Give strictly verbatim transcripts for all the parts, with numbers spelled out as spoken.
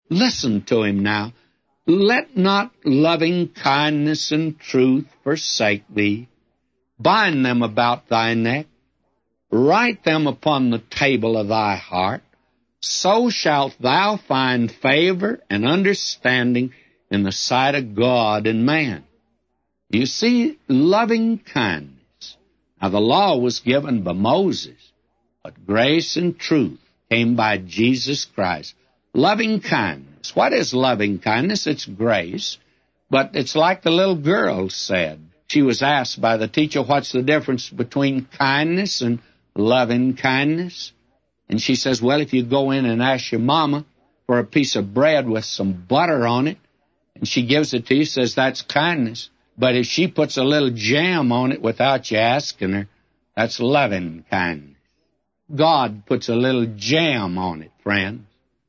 Listen to him now. Let not loving kindness and truth forsake thee. Bind them about thy neck. Write them upon the table of thy heart. So shalt thou find favor and understanding in the sight of God and man. You see, loving kindness. Now, the law was given by Moses, but grace and truth came by Jesus Christ. Loving kindness. What is loving kindness? It's grace, but it's like the little girl said. She was asked by the teacher, what's the difference between kindness and loving kindness? And she says, well, if you go in and ask your mama for a piece of bread with some butter on it, and she gives it to you, says that's kindness. But if she puts a little jam on it without you asking her, that's loving kindness. God puts a little jam on it, friends.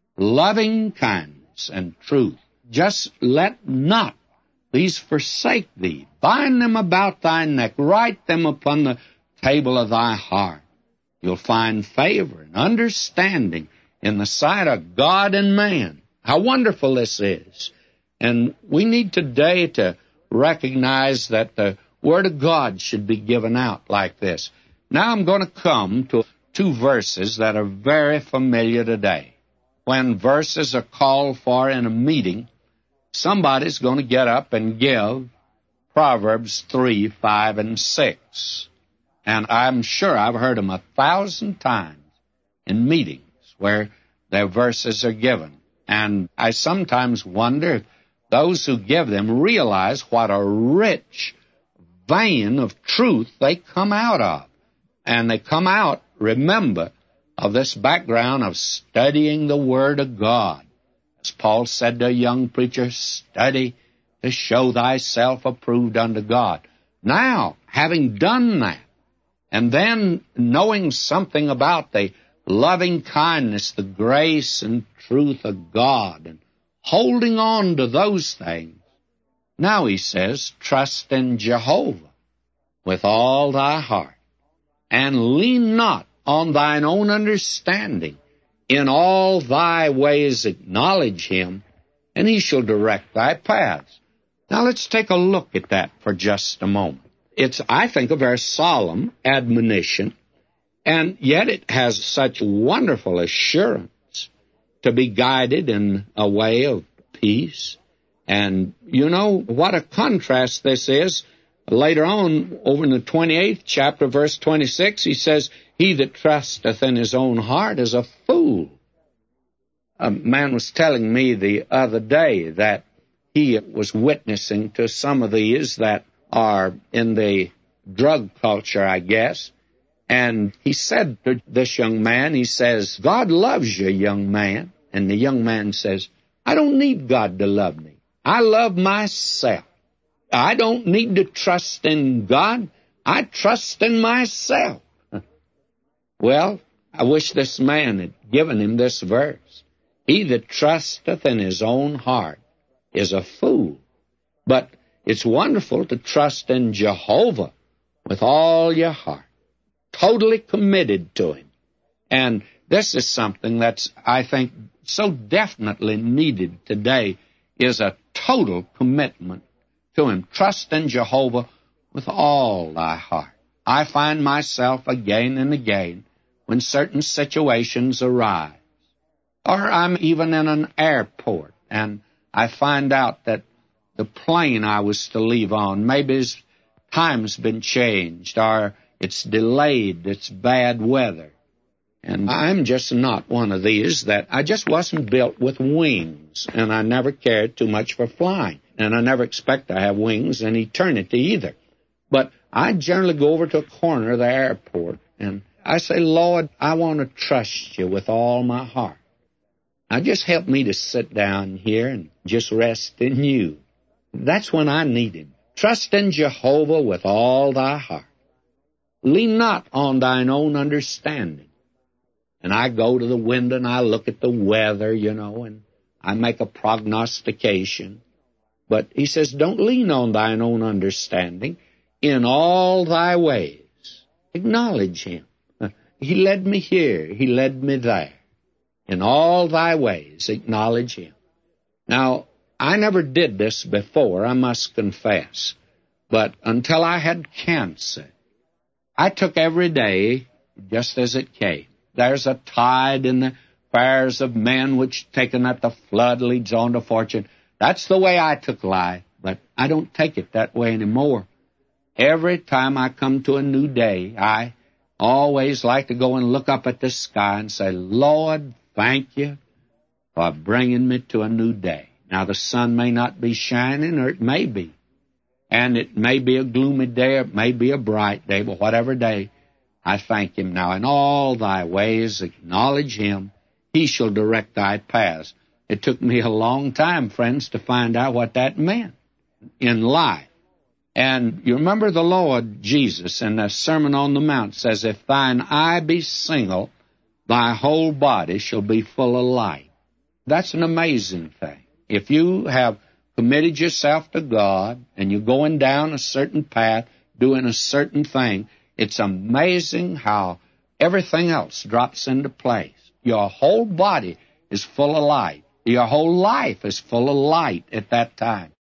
Loving kindness and truth. Just let not these forsake thee. Bind them about thy neck. Write them upon the table of thy heart. You'll find favor and understanding in the sight of God and man. How wonderful this is. And we need today to recognize that the Word of God should be given out like this. Now I'm going to come to two verses that are very familiar today. When verses are called for in a meeting, somebody's going to get up and give Proverbs three, five, and six. And I'm sure I've heard them a thousand times in meetings where their verses are given. And I sometimes wonder if those who give them realize what a rich vein of truth they come out of. And they come out, remember, of this background of studying the Word of God. As Paul said to a young preacher, study to show thyself approved unto God. Now, having done that, and then knowing something about the loving kindness, the grace and truth of God, and holding on to those things, now he says, trust in Jehovah with all thy heart, and lean not on thine own understanding. In all thy ways acknowledge him, and he shall direct thy paths. Now let's take a look at that for just a moment. It's, I think, a very solemn admonition, and yet it has such wonderful assurance to be guided in a way of peace. And you know what a contrast this is. Later on, over in the twenty-eighth chapter, verse twenty-six, he says, he that trusteth in his own heart is a fool. A man was telling me the other day that he was witnessing to some of these that are in the drug culture, I guess. And he said to this young man, he says, God loves you, young man. And the young man says, I don't need God to love me. I love myself. I don't need to trust in God. I trust in myself. Well, I wish this man had given him this verse. He that trusteth in his own heart is a fool. But it's wonderful to trust in Jehovah with all your heart, totally committed to him. And this is something that's, I think, so definitely needed today, is a total commitment to him. Trust in Jehovah with all thy heart. I find myself again and again when certain situations arise, or I'm even in an airport and I find out that the plane I was to leave on, maybe his time's been changed, or it's delayed, it's bad weather. And I'm just not one of these that I just wasn't built with wings, and I never cared too much for flying, and I never expect to have wings in eternity either. But I generally go over to a corner of the airport, and I say, Lord, I want to trust you with all my heart. Now just help me to sit down here and just rest in you. That's when I need him. Trust in Jehovah with all thy heart. Lean not on thine own understanding. And I go to the window and I look at the weather, you know, and I make a prognostication. But he says, don't lean on thine own understanding. In all thy ways, acknowledge him. He led me here. He led me there. In all thy ways, acknowledge him. Now, I never did this before, I must confess. But until I had cancer, I took every day just as it came. There's a tide in the fires of men which, taken at the flood, leads on to fortune. That's the way I took life, but I don't take it that way anymore. Every time I come to a new day, I always like to go and look up at the sky and say, Lord, thank you for bringing me to a new day. Now, the sun may not be shining, or it may be. And it may be a gloomy day, or it may be a bright day, but whatever day, I thank Him. Now, in all thy ways acknowledge Him. He shall direct thy paths. It took me a long time, friends, to find out what that meant in life. And you remember the Lord Jesus in the Sermon on the Mount says, if thine eye be single, thy whole body shall be full of light. That's an amazing thing. If you have committed yourself to God and you're going down a certain path, doing a certain thing, it's amazing how everything else drops into place. Your whole body is full of light. Your whole life is full of light at that time.